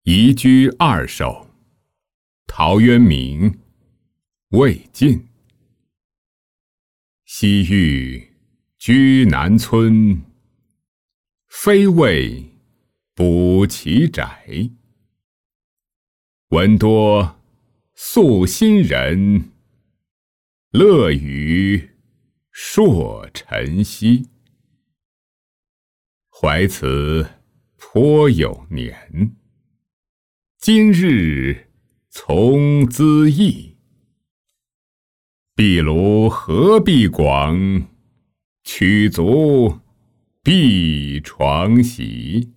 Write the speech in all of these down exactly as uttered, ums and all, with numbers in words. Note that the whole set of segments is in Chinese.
移居二首，陶渊明。魏晋。西域居南村，非为补其宅。闻多素心人，乐于朔晨曦。怀此颇有年，今日从兹异。壁炉何必广，曲足必床席。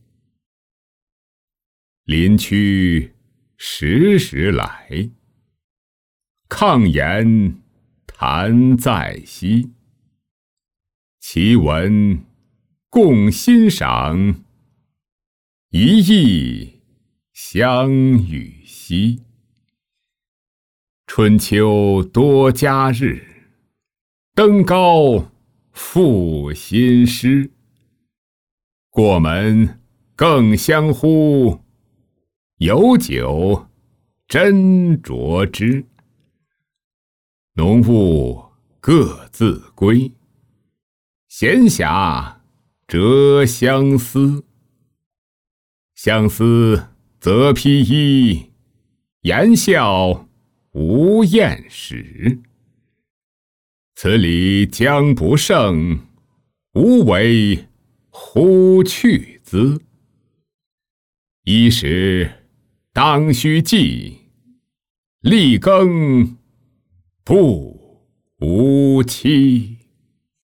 临区时时来，抗言弹在息。其文共欣赏，一意相与兮。春秋多佳日，登高赋新诗。过门更相呼，有酒斟酌之。浓雾各自归，闲暇折相思。相思则披衣，言笑无厌时。此理将不胜，无为乎去兹。衣食当须记，力耕不无期。